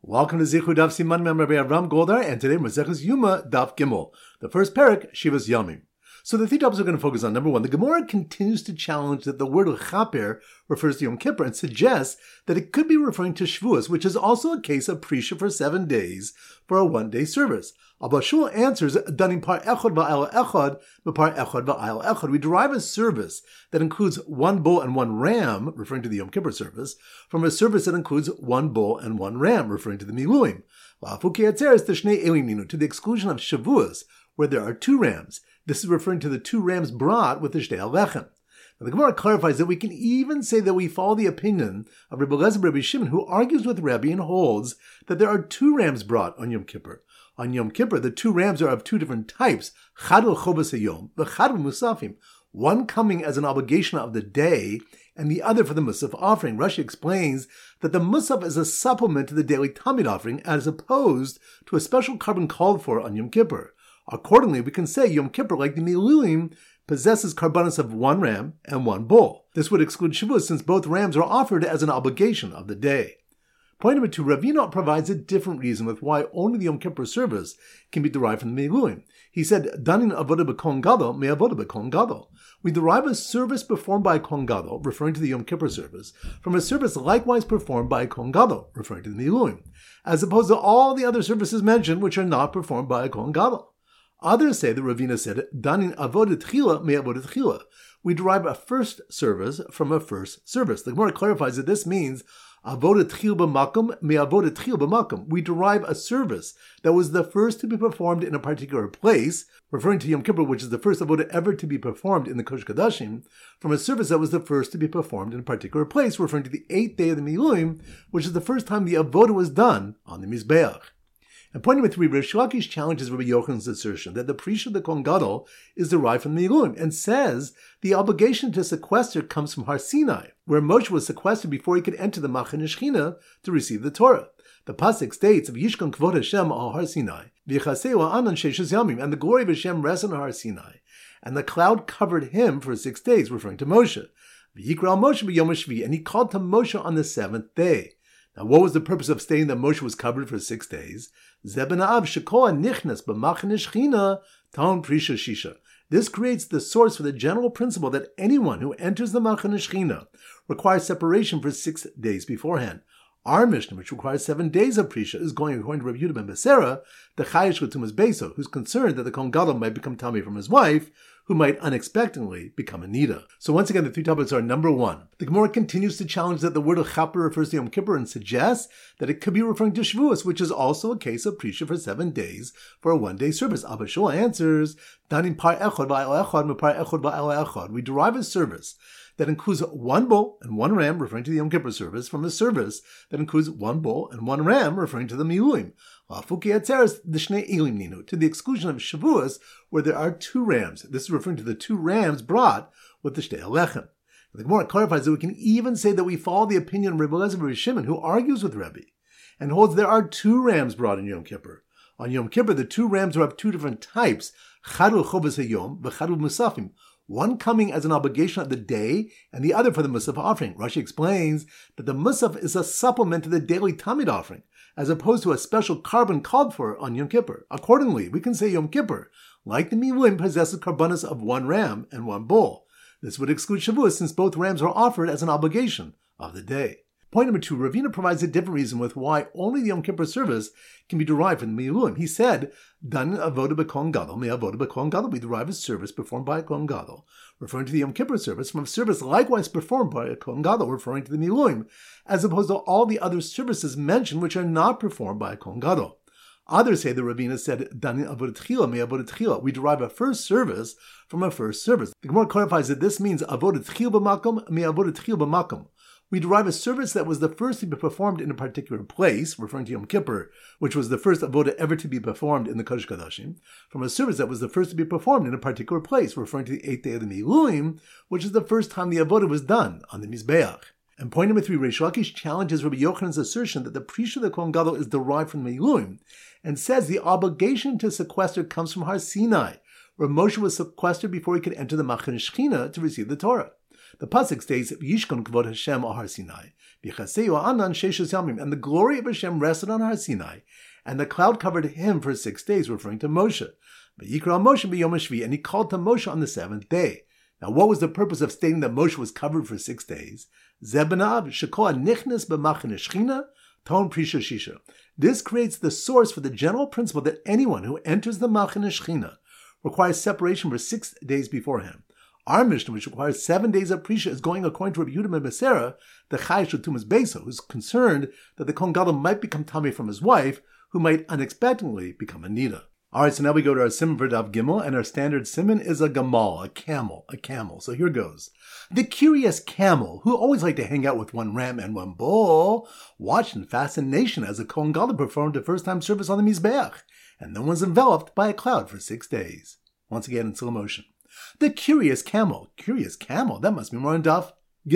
Welcome to Zichud Daf Siman Mem Rabbi Avram Goldar, and today Maseches Yuma Daf Gimel, the first parak Shivas Yamim. So the three topics we're going to focus on. Number one, the Gemara continues to challenge that the word chaper refers to Yom Kippur and suggests that it could be referring to Shavuos, which is also a case of Prisha for 7 days for a one-day service. Abba Shul answers, Danim par echad va'al echad, par echad va'al echad. We derive a service that includes one bull and one ram, referring to the Yom Kippur service, from a service that includes one bull and one ram, referring to the Miluim. To the exclusion of Shavuos, where there are two rams. This is referring to the two rams brought with the Shtei Alechem. Now the Gemara clarifies that we can even say that we follow the opinion of Rabbi Eliezer Rabbi Shimon, who argues with Rabbi and holds that there are two rams brought on Yom Kippur. On Yom Kippur, the two rams are of two different types, Chad l'chobas hayom, v'chad musafim, one coming as an obligation of the day, and the other for the Musaf offering. Rashi explains that the Musaf is a supplement to the daily Tamid offering, as opposed to a special carbon called for on Yom Kippur. Accordingly, we can say Yom Kippur, like the Miluim, possesses karbanos of one ram and one bull. This would exclude Shavuos, since both rams are offered as an obligation of the day. Point number two, Ravina provides a different reason with why only the Yom Kippur service can be derived from the Miluim. He said, Danin avodah b'kohen gadol me avodah b'kohen gadol. We derive a service performed by a kohen gadol, referring to the Yom Kippur service, from a service likewise performed by a kohen gadol, referring to the Miluim, as opposed to all the other services mentioned which are not performed by a kohen gadol. Others say that Ravina said, Danin avodah tchila me avodah tchila. We derive a first service from a first service. The Gemara clarifies that this means avodah tchil b'makom me avodah tchil b'makom. We derive a service that was the first to be performed in a particular place, referring to Yom Kippur, which is the first avodah ever to be performed in the Kodesh Kodashim, from a service that was the first to be performed in a particular place, referring to the 8th day of the Miluim, which is the first time the avodah was done on the Mizbeach. And point number three, Rish Lakish challenges Rabbi Yochanan's assertion that the Prisha of the Kohen Gadol is derived from the Miluim, and says the obligation to sequester comes from Har Sinai, where Moshe was sequestered before he could enter the Machane Shechina to receive the Torah. The pasuk states of Yishkan Kvod Hashem al Har Sinai, v'yichaseu anan sheishes yamim, and the glory of Hashem rested on Har Sinai, and the cloud covered him for 6 days, referring to Moshe. V'yikra Moshe b'yom hashvi, and he called to Moshe on the 7th day. Now, what was the purpose of stating that Moshe was covered for 6 days? Zebena shekoa nichnas b'machane shechina taon prisha shisha. This creates the source for the general principle that anyone who enters the Machane Shechina requires separation for 6 days beforehand. Our Mishnah, which requires 7 days of Prisha, is going according to Rabbi Yehuda ben Beseira, the Chayish Tumas Beso, who's concerned that the Kohen Gadol might become tummy from his wife, who might unexpectedly become a Nida. So once again, the three topics are: number one, the Gemara continues to challenge that the word of Chaper refers to Yom Kippur and suggests that it could be referring to Shavuos, which is also a case of Prisha for 7 days for a one-day service. Abba Shul answers, Danim par echad va'al echad, par echad va'al echad. We derive a service that includes one bull and one ram, referring to the Yom Kippur service, from a service that includes one bull and one ram, referring to the Miluim. To the exclusion of Shavuos, where there are two rams. This is referring to the two rams brought with the Shtei Alechem. The Gemara clarifies that we can even say that we follow the opinion of Rabbi Eliezer Rabbi Shimon, who argues with Rabbi, and holds there are two rams brought in Yom Kippur. On Yom Kippur, the two rams are of two different types, Chad l'chobas hayom, v'chad musafim. One coming as an obligation of the day, and the other for the Musaf offering. Rashi explains that the Musaf is a supplement to the daily Tamid offering, as opposed to a special carbon called for on Yom Kippur. Accordingly, we can say Yom Kippur, like the Miluim, possesses karbanos of one ram and one bull. This would exclude Shavuos, since both rams are offered as an obligation of the day. Point number two, Ravina provides a different reason with why only the Yom Kippur service can be derived from the Miluim. He said, Dan avodah b'kohen gadol, me avodah b'kohen gadol. We derive a service performed by a kohen gadol, referring to the Yom Kippur service, from a service likewise performed by a kohen gadol, referring to the Miluim, as opposed to all the other services mentioned which are not performed by a kohen gadol. Others say the Ravina said, Dan avodah tchila, me avodah tchila. We derive a first service from a first service. The Gemara clarifies that this means avodah tchil b'makom, me avodah tchil b'makom. We derive a service that was the first to be performed in a particular place, referring to Yom Kippur, which was the first avodah ever to be performed in the Kodesh Kodashim, from a service that was the first to be performed in a particular place, referring to the 8th day of the Miluim, which is the first time the avodah was done on the Mizbeach. And point number three, Rish Lakish challenges Rabbi Yochanan's assertion that the Prisha of the Kohen Gadol is derived from the Miluim, and says the obligation to sequester comes from Har Sinai, where Moshe was sequestered before he could enter the Machane Shechina to receive the Torah. The pasuk states, "Yishkon kvod Hashem al Har Sinai, v'chaseu anan sheishas yamim," and the glory of Hashem rested on Har Sinai, and the cloud covered him for 6 days, referring to Moshe. V'yikra Moshe b'yom hashvi, and he called to Moshe on the 7th day. Now, what was the purpose of stating that Moshe was covered for 6 days? Zebanav shekol nichnas b'machane shechina ton prisha shisha. This creates the source for the general principle that anyone who enters the machane shechina requires separation for 6 days beforehand. Our Mishnah, which requires 7 days of Prisha, is going according to Rabbi Yehuda ben Beseira, the Chayish of Tumas Beso, who's concerned that the Kohen Gadol might become tummy from his wife, who might unexpectedly become a Nida. Alright, so now we go to our Siman for Daf Gimel, and our standard Siman is a Gamal, a camel. So here goes. The curious camel, who always liked to hang out with one ram and one bull, watched in fascination as the Kohen Gadol performed the first-time service on the Mizbeach, and then was enveloped by a cloud for 6 days. Once again in slow motion. The curious camel, that must be more in Daf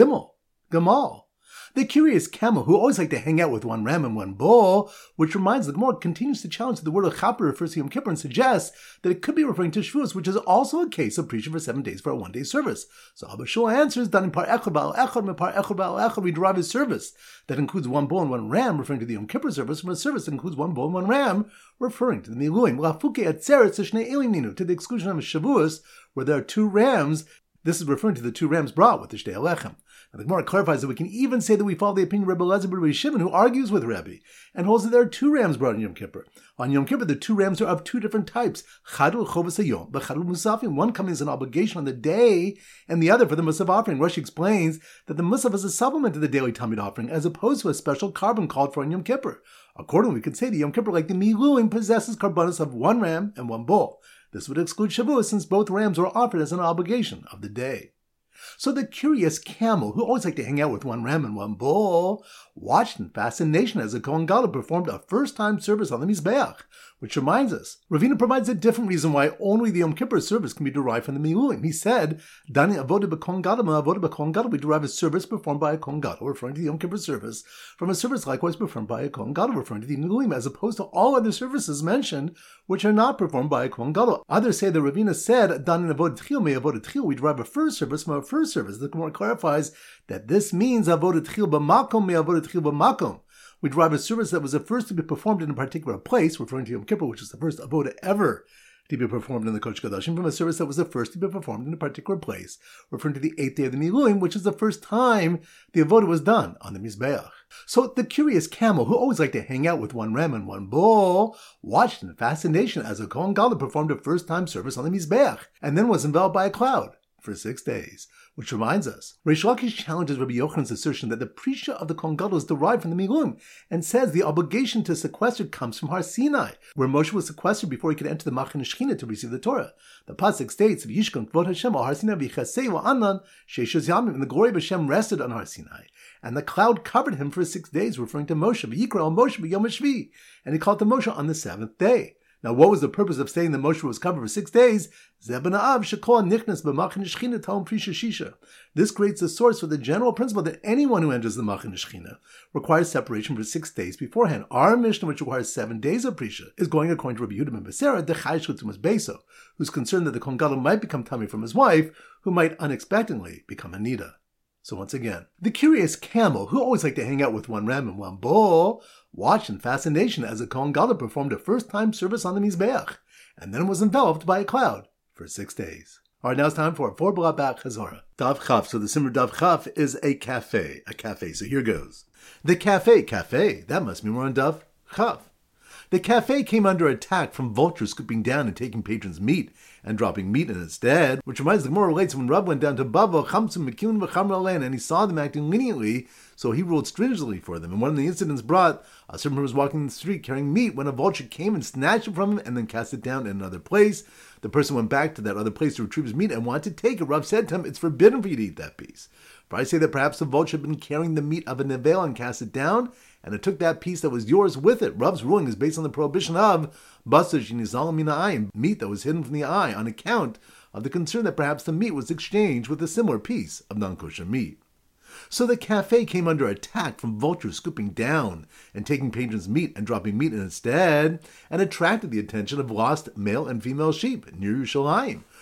Gamal. The curious camel, who always liked to hang out with one ram and one bull, which reminds the Gemara continues to challenge that the word of Chaper refers to Yom Kippur and suggests that it could be referring to Shavuos, which is also a case of Prisha for 7 days for a 1-day service. So Abba Shua answers, done in Par Echad Ba'al Echad, and Par Echad Ba'al Echad, we derive a service that includes one bull and one ram, referring to the Yom Kippur service, from a service that includes one bull and one ram, referring to the Miluim. Lafuke Atzeretz Shnei Elim Ninu, to the exclusion of Shavuos, where there are 2 rams. This is referring to the 2 rams brought with the Shtei Alechem. Now the Gemara clarifies that we can even say that we follow the opinion of Rebbe Elazar ben Rabbi Shimon, who argues with Rebbe, and holds that there are 2 rams brought on Yom Kippur. On Yom Kippur, the 2 rams are of 2 different types. Chadul Chovas Hayom, but Chadul Musafim. One coming as an obligation on the day, and the other for the Musaf offering. Rashi explains that the Musaf is a supplement to the daily Tamid offering, as opposed to a special carbon called for on Yom Kippur. Accordingly, we could say that Yom Kippur, like the Miluim, possesses karbanos of 1 ram and 1 bull. This would exclude Shavuos, since both rams were offered as an obligation of the day. So the curious camel, who always liked to hang out with one ram and one bull, watched in fascination as the Kohen Gadol performed a first-time service on the Mizbeach, which reminds us, Ravina provides a different reason why only the Yom Kippur service can be derived from the Miluim. He said, Dani avoda b'Kohen Gadol, avoda b'Kohen Gadol, we derive a service performed by a Kohen Gadol, referring to the Yom Kippur service, from a service likewise performed by a Kohen Gadol, referring to the Miluim, as opposed to all other services mentioned, which are not performed by a Kohen Gadol. Others say that Ravina said, Dani avoda tchil, me avoda tchil, we derive a first service from a first service. The Gemara clarifies that this means avoda tchil b'makom, me avoda tchil b'makom. We derive a service that was the first to be performed in a particular place, referring to Yom Kippur, which is the first avoda ever to be performed in the Kodesh Kodashim, from a service that was the first to be performed in a particular place, referring to the 8th day of the Miluim, which is the first time the avoda was done on the Mizbeach. So the curious camel, who always liked to hang out with one ram and one bull, watched in fascination as a Kohen Gadol performed a first-time service on the Mizbeach, and then was enveloped by a cloud for 6 days. Which reminds us, Reish Lakish challenges Rabbi Yochanan's assertion that the Prisha of the Kohen Gadol is derived from the Miluim, and says the obligation to sequester comes from Har Sinai, where Moshe was sequestered before he could enter the Machane Shechina to receive the Torah. The pasuk states, "V'yishkon kvod Hashem al Har Sinai v'chasei anan sheishos yamim," and the glory of Hashem rested on Har Sinai, and the cloud covered him for 6 days, referring to Moshe. V'yikra al Moshe b'yom hashvi, and he called to Moshe on the 7th day. Now, what was the purpose of saying that Moshe was covered for 6 days? Zebanav shekol nichnas b'machane shechina talm prisha shisha. This creates the source for the general principle that anyone who enters the machane shechina requires separation for 6 days beforehand. Our Mishnah, which requires 7 days of prisha, is going according to Rabbi Yehuda ben Beseira, the Chayish of Tumas Beso, who's concerned that the Kohen Gadol might become tummy from his wife, who might unexpectedly become a nida. So once again, the curious camel, who always liked to hang out with one ram and one bull, watched in fascination as the Kohen Gadol performed a first-time service on the Mizbeach, and then was enveloped by a cloud for 6 days. All right, now it's time for a 4-block back Chazorah. Dav Chaf. So the Simmer Dav Chaf is a cafe. So here goes. The cafe, that must be more on Dav Chaf. The cafe came under attack from vultures scooping down and taking patrons' meat and dropping meat in its stead, which reminds the Gemara relates when Rav went down to Bava, Chamsum, Mekun, V'chamra, and he saw them acting leniently, so he ruled stringently for them. And one of the incidents brought, a servant who was walking in the street carrying meat when a vulture came and snatched it from him and then cast it down in another place. The person went back to that other place to retrieve his meat and wanted to take it. Rav said to him, "It's forbidden for you to eat that piece." For I say that perhaps the vulture had been carrying the meat of a nevel and cast it down, and it took that piece that was yours with it. Rav's ruling is based on the prohibition of basar shenizal min ha'ayin, meat that was hidden from the eye, on account of the concern that perhaps the meat was exchanged with a similar piece of non-kosher meat. So the cafe came under attack from vultures scooping down and taking patrons' meat and dropping meat in its stead, and attracted the attention of lost male and female sheep near Yerushalayim,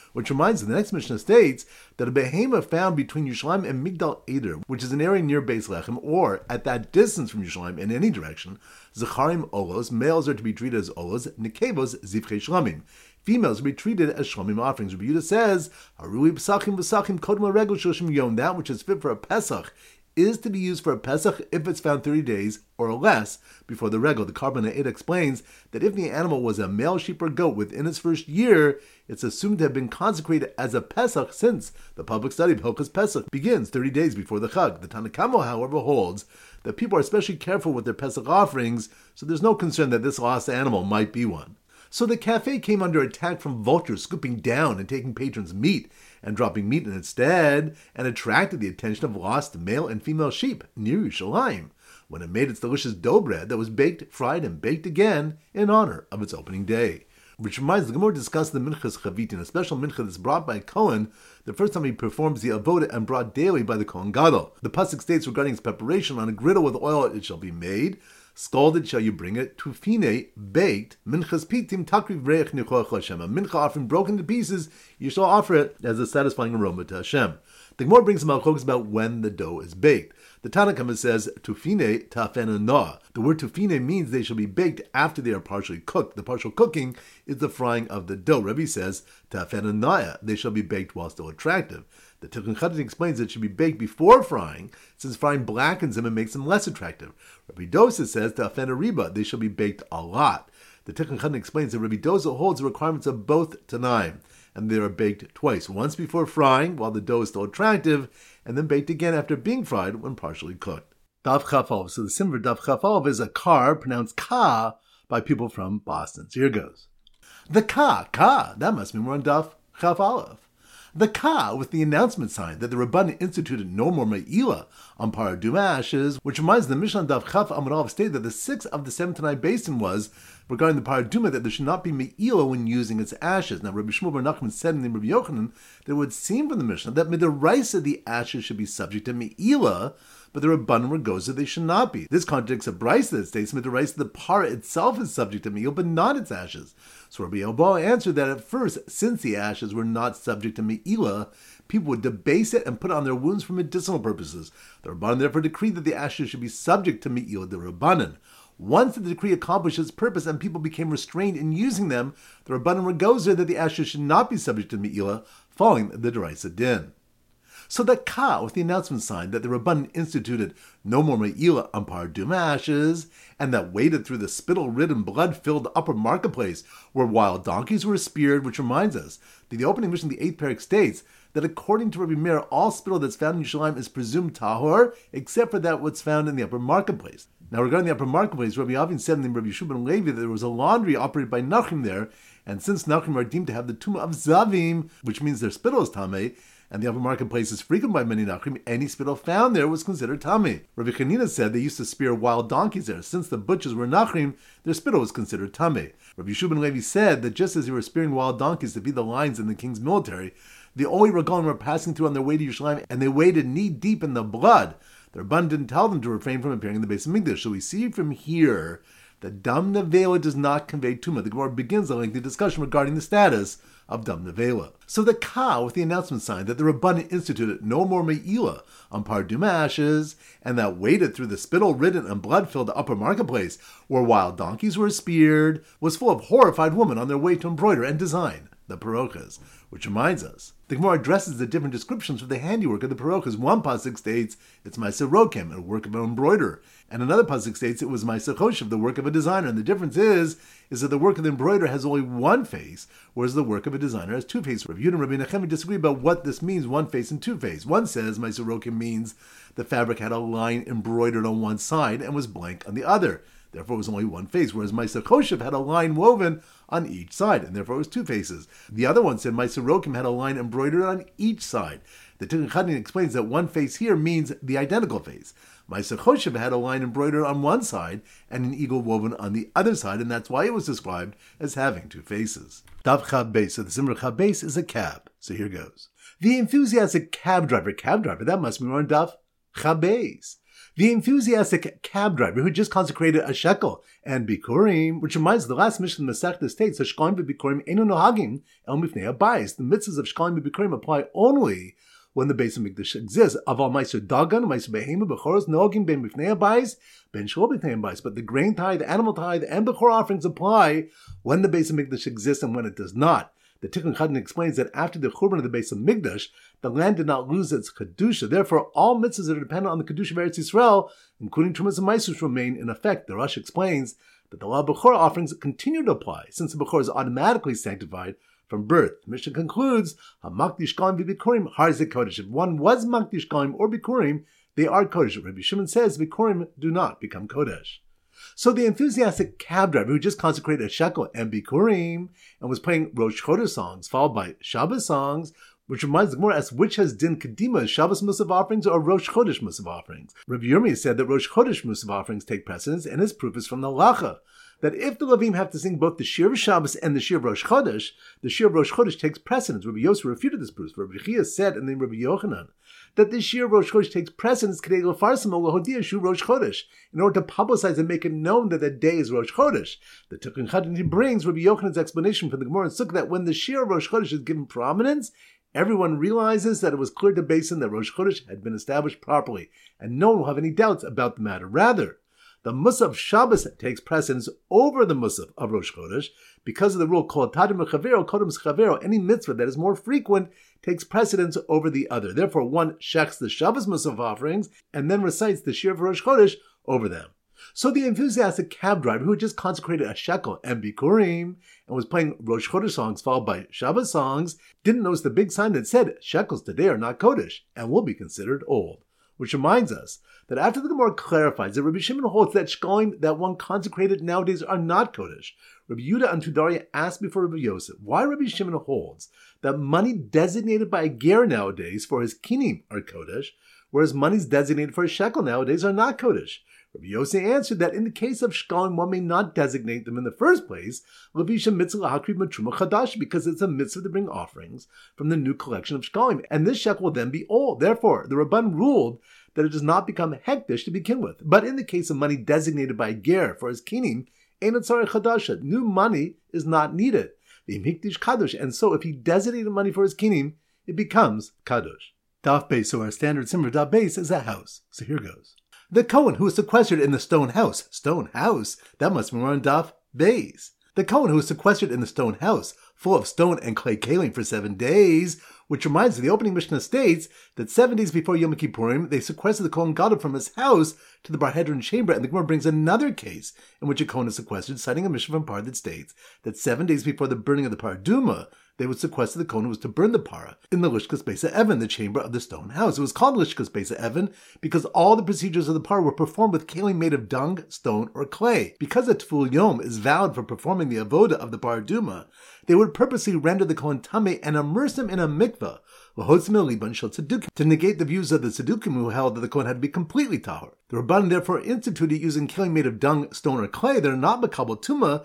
Which reminds us, the next Mishnah states that a behemoth found between Yerushalayim and Migdal Eder, which is an area near Beis Lechem, or at that distance from Yerushalayim in any direction, Zacharim Olos, males are to be treated as Olos, Nekevos Zivchei Shlamim. Females will be treated as Shlamim offerings. Rabbi Yehuda says, Harui Pesachim V'Sachim Kodma Regel Shoshim Yom, that which is fit for a Pesach is to be used for a Pesach if it's found 30 days or less before the regel. The Karban Ha'ed explains that if the animal was a male sheep or goat within its first year, it's assumed to have been consecrated as a Pesach, since the public study of Hilchos Pesach begins 30 days before the Chag. The Tanna Kama, however, holds that people are especially careful with their Pesach offerings, so there's no concern that this lost animal might be one. So the cafe came under attack from vultures scooping down and taking patrons' meat and dropping meat in its stead, and attracted the attention of lost male and female sheep near Yerushalayim when it made its delicious dough bread that was baked, fried, and baked again in honor of its opening day. Which reminds the Gemara discussed the Minchas Chavitin, a special mincha that's brought by a Kohen the first time he performs the avoda and brought daily by the Kohen Gadol. The pasuk states regarding its preparation, on a griddle with oil it shall be made, scalded shall you bring it, tufine, baked, minchas pitim takriv reich nichoach Hashem. A mincha offering broken to pieces, you shall offer it as a satisfying aroma to Hashem. The Gemara brings some halachos about when the dough is baked. The Tanna Kama says, tufine tafena na. The word tufine means they shall be baked after they are partially cooked. The partial cooking is the frying of the dough. Rebbe says, tafena naya. They shall be baked while still attractive. The Tikkun Chadin explains that it should be baked before frying, since frying blackens them and makes them less attractive. Rabbi Dosa says, tafena riba. They shall be baked a lot. The Tikkun Chadin explains that Rabbi Dosa holds the requirements of both Tanaim, and they are baked twice, once before frying while the dough is still attractive, and then baked again after being fried when partially cooked. Daf Chafal. So the sim for Daf Chafal is a car pronounced ka by people from Boston. So here goes. The ka, that must mean we're on Daf Chafal. The ka with the announcement sign that the Rabbanan instituted no more me'ila on paraduma ashes, which reminds the Mishnah Daf Chaf Amarav stated that the sixth of the 7 Tanai basin was regarding the paraduma that there should not be me'ila when using its ashes. Now Rabbi Shmuel bar Nachman said in the Rabbi Yochanan that it would seem from the Mishnah that midaraisa the ashes should be subject to me'ila, but the Rabbanan goes that they should not be. This contradicts a brisa that states midaraisa the para itself is subject to me'ila, but not its ashes. So Rabbi Elbaal answered that at first, since the ashes were not subject to me'ila, people would debase it and put it on their wounds for medicinal purposes. The Rabbanan therefore decreed that the ashes should be subject to me'ila, the Rabbanan. Once the decree accomplished its purpose and people became restrained in using them, the Rabbanan regozer that the ashes should not be subject to me'ila, following the Deraisa Din. So that ka, with the announcement sign that the Rabbanan instituted no more me'ila on paraduma ashes, and that waded through the spittle-ridden, blood-filled upper marketplace where wild donkeys were speared, which reminds us that the opening mission of the 8th parak states that according to Rabbi Meir, all spittle that's found in Yerushalayim is presumed tahor, except for that what's found in the upper marketplace. Now regarding the upper marketplace, Rabbi Avin said in the Rabbi Yeshua ben Levi that there was a laundry operated by Nachrim there, and since Nachrim are deemed to have the tumah of Zavim, which means their spittle is tameh, and the upper marketplace is frequented by many Nachrim, any spittle found there was considered tameh. Rabbi Chanina said they used to spear wild donkeys there. Since the butchers were Nachrim, their spittle was considered tameh. Rabbi Yeshua ben Levi said that just as they were spearing wild donkeys to feed the lions in the king's military, the Oi Regalim were passing through on their way to Yerushalayim, and they waded knee-deep in the blood. The Rabban didn't tell them to refrain from appearing in the base of Mikdash. So we see from here that Dam Nevela does not convey Tumah. The Gemara begins a lengthy discussion regarding the status of Dam Nevela. So the Ka, with the announcement sign that the Rabbanan instituted no more Me'ila on paraduma ashes, and that waded through the spittle-ridden and blood-filled upper marketplace where wild donkeys were speared, was full of horrified women on their way to embroider and design the parochas. Which reminds us, the Gemara addresses the different descriptions for the handiwork of the parochas. One pasuk states it's Ma'aseh Rokem, a work of an embroiderer, and another pasuk states it was Ma'aseh Choshev, the work of a designer. And the difference is that the work of the embroiderer has only one face, whereas the work of a designer has two faces. Rabbi Yehuda and Rabbi Nachemi disagree about what this means, one face and two face. One says Ma'aseh Rokem means the fabric had a line embroidered on one side and was blank on the other. Therefore, it was only one face, whereas Ma'aseh Choshev had a line woven on each side, and therefore it was two faces. The other one said Ma'aseh Rokem had a line embroidered on each side. The Tikkun Chadin explains that one face here means the identical face. Ma'aseh Choshev had a line embroidered on one side and an eagle woven on the other side, and that's why it was described as having two faces. Daf Chab Beis. So the Simra Chab Beis is a cab. So here goes. The enthusiastic cab driver, that must be on Daf Chab Beis. The enthusiastic cab driver who just consecrated a shekel and bikurim, which reminds the last mission of the Masechta states that shkalim v'bikurim enu nohagim el mifnei habayis. The mitzvahs of shkalim v'bikurim apply only when the Beis Hamikdash exists. Aval meiser dagan, meiser behema, bechoros nohagim ben mifnei habayis, ben shol b'fnei habayis. But the grain tithe, animal tithe, and bechor offerings apply when the Beis Hamikdash exists and when it does not. The Tikkun Chadin explains that after the Churban of the Beis Hamikdash, the land did not lose its Kedusha. Therefore, all mitzvahs that are dependent on the Kedusha of Eretz Yisrael, including Trumas and Maisus, remain in effect. The Rosh explains that the law of Bechor offerings continue to apply, since the Bechor is automatically sanctified from birth. The Mishnah concludes, HaMakdish Galim v'Bikurim Harze Kodesh. If one was Makdish Galim or Bikurim, they are Kodesh. Rabbi Shimon says Bikurim do not become Kodesh. So the enthusiastic cab driver who just consecrated a shekel and bikurim and was playing Rosh Chodesh songs followed by Shabbos songs, which reminds the Gemara as which has din kedima, Shabbos Musaf offerings or Rosh Chodesh Musaf offerings. Rabbi Yirmiyah said that Rosh Chodesh Musaf offerings take precedence, and his proof is from the Lacha, that if the Levim have to sing both the Shir of Shabbos and the Shir of Rosh Chodesh, the Shir of Rosh Chodesh takes precedence. Rabbi Yosef refuted this proof. Rabbi Chia said, and then Rabbi Yochanan, that the Shir of Rosh Chodesh takes precedence in order to publicize and make it known that the day is Rosh Chodesh. The Tikkun Chadin brings Rabbi Yochanan's explanation from the Gemara and Sukkah that when the Shir of Rosh Chodesh is given prominence, everyone realizes that it was clear to Basin that Rosh Chodesh had been established properly, and no one will have any doubts about the matter. Rather, the Musaf Shabbos takes precedence over the Musaf of Rosh Chodesh because of the rule called Tadim Chavero, Kodem Chavero. Any mitzvah that is more frequent takes precedence over the other. Therefore, one shechs the Shabbos Musaf offerings and then recites the Shir of Rosh Chodesh over them. So the enthusiastic cab driver who had just consecrated a shekel and bikurim and was playing Rosh Chodesh songs followed by Shabbos songs didn't notice the big sign that said shekels today are not Kodesh and will be considered old. Which reminds us that after the Gemara clarifies that Rabbi Shimon holds that shkalim that one consecrated nowadays are not Kodesh, Rabbi Yehuda and Tudaria asked before Rabbi Yosef why Rabbi Shimon holds that money designated by a ger nowadays for his kinim are Kodesh, whereas monies designated for a shekel nowadays are not Kodesh. Rabbi Yosef answered that in the case of shkalim, one may not designate them in the first place, because it's a mitzvah to bring offerings from the new collection of shkalim, and this shekel will then be old. Therefore, the Rabban ruled that it does not become hekdesh to begin with. But in the case of money designated by a ger for his kinim, new money is not needed. And so if he designated money for his kinim, it becomes kadosh. Daf Beis, so our standard simmer Daf Beis is a house. So here goes. The Kohen who was sequestered in the stone house. Stone house? That must be more on Daf Beis. The Kohen who was sequestered in the stone house, full of stone and clay kalim for 7 days, which reminds us, the opening Mishnah states that 7 days before Yom Kippurim, they sequestered the Kohen Gadol from his house to the Bar Hedron chamber, and the Gemara brings another case in which a Kohen is sequestered, citing a Mishnah from Par that states that 7 days before the burning of the Paraduma, they would sequester the Kohen who was to burn the Parah in the Lishkas Beis Evan, the chamber of the stone house. It was called Lishkas Beis Evan because all the procedures of the Parah were performed with kalim made of dung, stone, or clay. Because a Tful Yom is valid for performing the avoda of the Paraduma, they would purposely render the Kohen tamei and immerse him in a mikveh, to negate the views of the Tzaddukim who held that the Kohen had to be completely tahor. The Rabban therefore instituted using kalim made of dung, stone, or clay that are not makabel tuma,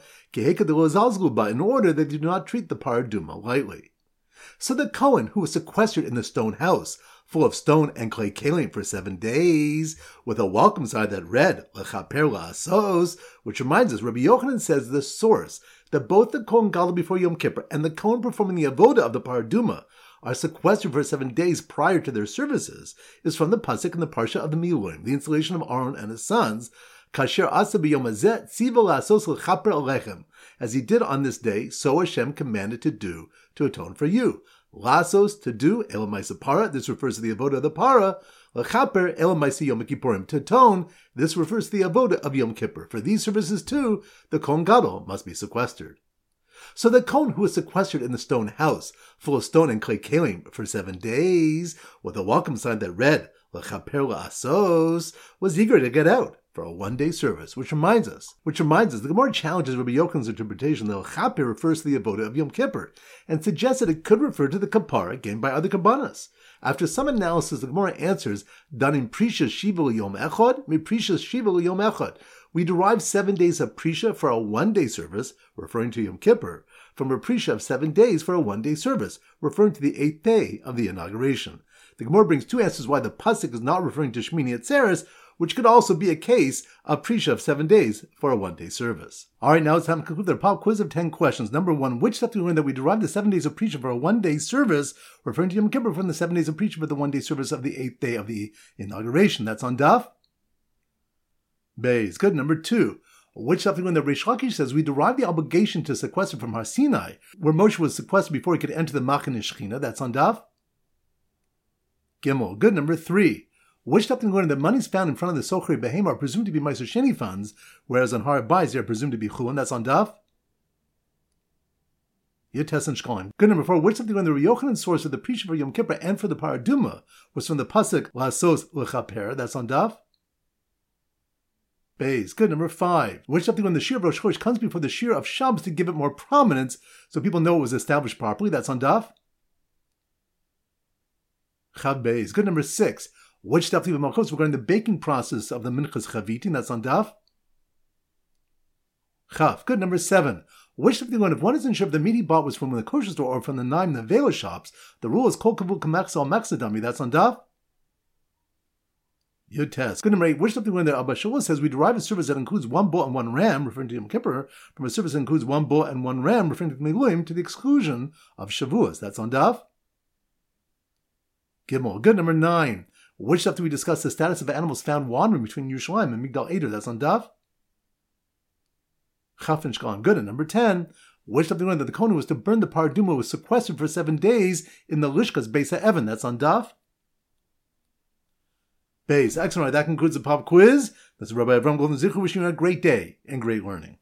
in order that they do not treat the paraduma lightly. So the Kohen who was sequestered in the stone house, full of stone and clay kalim for 7 days, with a welcome sign that read lechaper la'asos, which reminds us, Rabbi Yochanan says the source that both the Kohen Gadol before Yom Kippur and the Kohen performing the avoda of the paraduma are sequestered for 7 days prior to their services is from the pasuk in the parsha of the Miluim, the installation of Aaron and his sons, kasher asa b'yom hazeh tziva la'asos lechaper alechem, as he did on this day, so Hashem commanded to do to atone for you. Lasos, to do, elamaisa para, this refers to the avoda of the para. Lechaper, elamaisa Yom Kippurim, to atone, this refers to the avoda of Yom Kippur. For these services too, the Kohen Gadol must be sequestered. So the Kohen who was sequestered in the stone house, full of stone and clay kalim for 7 days, with a welcome sign that read, lechaper la'asos, was eager to get out for a 1-day service, which reminds us, the Gemara challenges Rabbi Yochanan's interpretation that lechaper refers to the avoda of Yom Kippur, and suggests that it could refer to the kapara gained by other kabbanas. After some analysis, the Gemara answers, danim prisha shiva l'yom echad, mi prisha shiva l'yom echad. We derive 7 days of prisha for a 1-day service, referring to Yom Kippur, from a prisha of 7 days for a 1-day service, referring to the 8th day of the inauguration. The Gemara brings 2 answers why the pasuk is not referring to Shmini Atzeres, which could also be a case of Prisha of 7 days for a 1-day service. Alright, now it's time to conclude the pop quiz of 10 questions. Number 1, which stuff do we learn that we derive the 7 days of Prisha for a 1-day service, referring to Yom Kippur from the 7 days of Prisha for the 1-day service of the 8th day of the inauguration? That's on Daf Beis. Good. Number 2, which stuff do we learn that Reish Lakish says we derive the obligation to sequester from Har Sinai, where Moshe was sequestered before he could enter the Machane Shechina? That's on Daf Gimel. Good. Number 3, which stuff do we learn that monies found in front of the Sochri Behema are presumed to be Meiser Sheni funds, whereas on Har Bayis they are presumed to be Chulin? That's on Daf Yotes and Shkolim. Good. Number 4, which stuff do we learn the Reb Yochanan source of the Prisha for Yom Kippur and for the Paraduma was from the Pasuk Lasos L'chaper? That's on Daf Beis. Good. Number 5, which stuff do we learn the Shir of Rosh Chodesh comes before the Shir of Shabbos to give it more prominence so people know it was established properly? That's on Daf Chad Beis. Good. Number 6, which stuff do we learn regarding the baking process of the Minchas Chavitin? That's on Daf Chaf. Good. Number 7, which stuff do we learn if one isn't sure if the meat he bought was from the kosher store or from the Naim Nevela shops, the rule is Kol Kavul Kamachs Al Machzadami? That's on Daf Yotes. Good. Number 8, which stuff do we learn that Abba Shula says we derive a service that includes 1 bull and 1 ram, referring to Yom Kippur, from a service that includes 1 bull and 1 ram, referring to Miluim, to the exclusion of Shavuos? That's on Daf Gimel. Good. Number 9, which stuff do we discuss the status of animals found wandering between Yerushalayim and Migdal Eder? That's on Daf Chaf and Shkolim. Good. And number 10, which stuff do we learn that the Kohen was to burn the Paraduma was sequestered for 7 days in the Lishkas Beis HaEvan? That's on Daf Beis. Excellent. That concludes the pop quiz. That's Rabbi Avram Golden Zichur wishing you a great day and great learning.